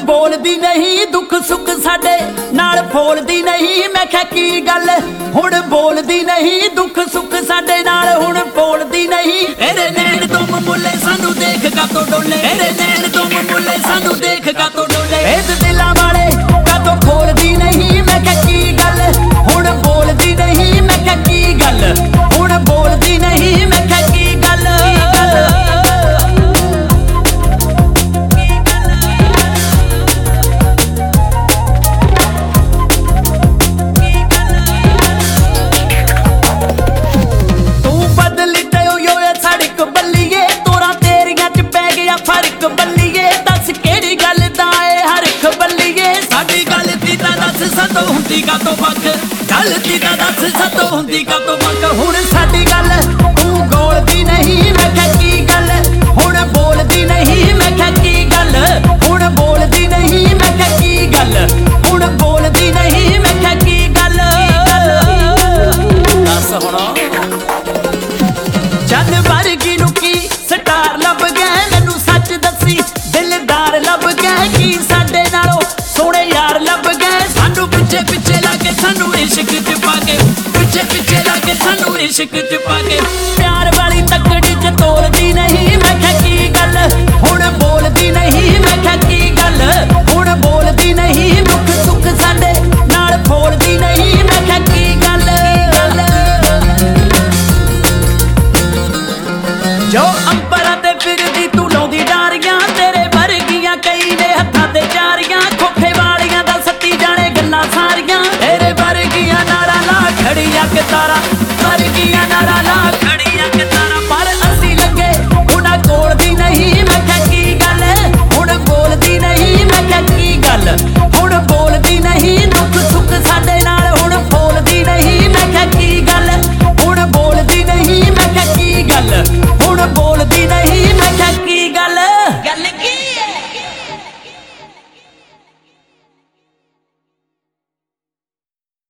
बोलदी नहीं दुख सुख साडे नाल फोलदी नहीं। मैं क्या की गल हुण बोलदी नहीं दुख सुख साडे नाल हुण फोलदी नहीं। तेरे नैन तुम मुले सानू देख का तो डोले, तेरे नैन तुम मुले सानू देख का तो डोले। इस दिलां वाले का तो खोलदी नहीं। मैं क्या की गल हुण बोलदी नहीं। मैं क्या की गल हुण बोलदी नहीं। मैं क्या की गल फर्क बल्लीए दस केड़ी गल दाए हरख बल्लीए। साडी गलती दा दस सतो हुंदी का तो वक, गलती दा दस सतो हुंदी का तो वक। हुण साडी गल तू गोलदी नहीं। मैं क्या की गल हुण बोलदी नहीं। मैं क्या की गल हुण बोलदी नहीं। मैं क्या की गल हुण बोलदी नहीं। मैं क्या की गल दस हुण चंद वर्गी नुकी स्टार लब गए मैनू सच दसी दिलदार लब गए की साडे नालों सोहणे यार लब गए। सानू पिछे पिछे लाके सानू इश्क च पाके, पिछे पिछे लाके सानू इश्क च पाके। प्यार वाली